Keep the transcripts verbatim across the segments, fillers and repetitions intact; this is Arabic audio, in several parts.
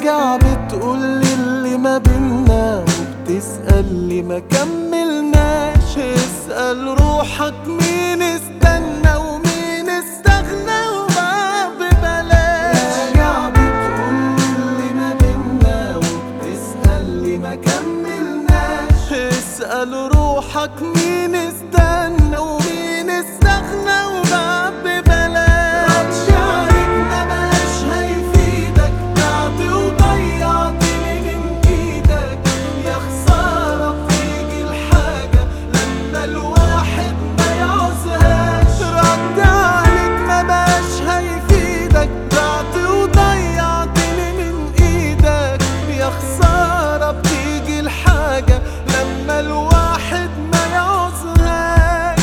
راجع بتقولي اللي ما بينا، وبتسأل لي ما كملناش. اسأل روحك مين استنى ومين استغنى وبقى ببلاش. راجع بتقولي اللي ما بينا، وبتسأل لي ما كملناش. اسأل روحك مين استنى ومين استغنى وبقى ببلاش. شعرك ما بقاش هيفيدك، بعت وضيعتني من ايدك. يا خسارة بتيجي الحاجة لما الواحد ما يعوزهاش. رد عليك ما بقاش هيفيدك، بعت وضيعتني من ايدك. يا خسارة بتيجي الحاجة لما الواحد ما يعوزهاش.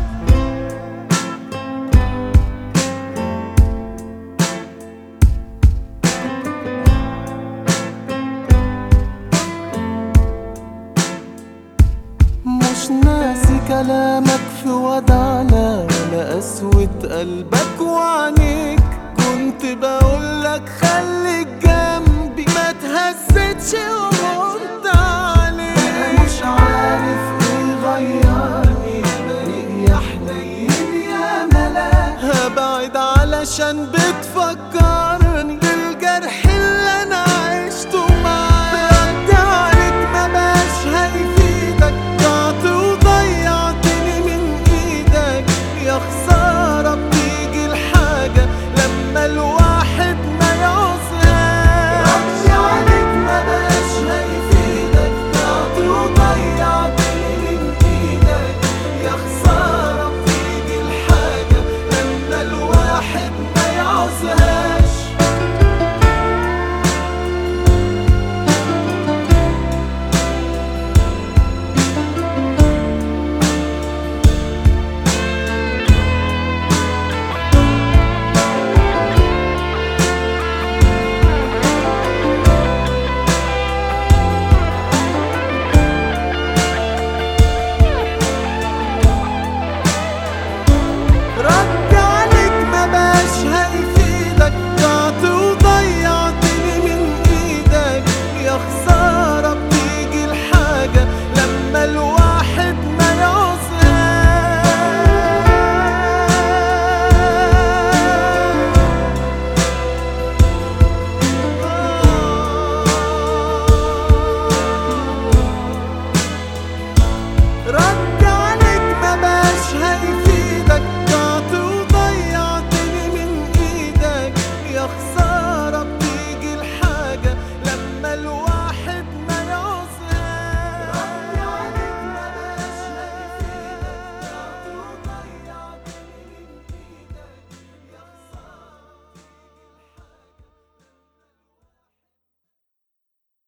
مش ناسي كلامك في ودعنا، ولا قسوة قلبك وعنيك. كنت بقولك خليك جنبي ما تهزتش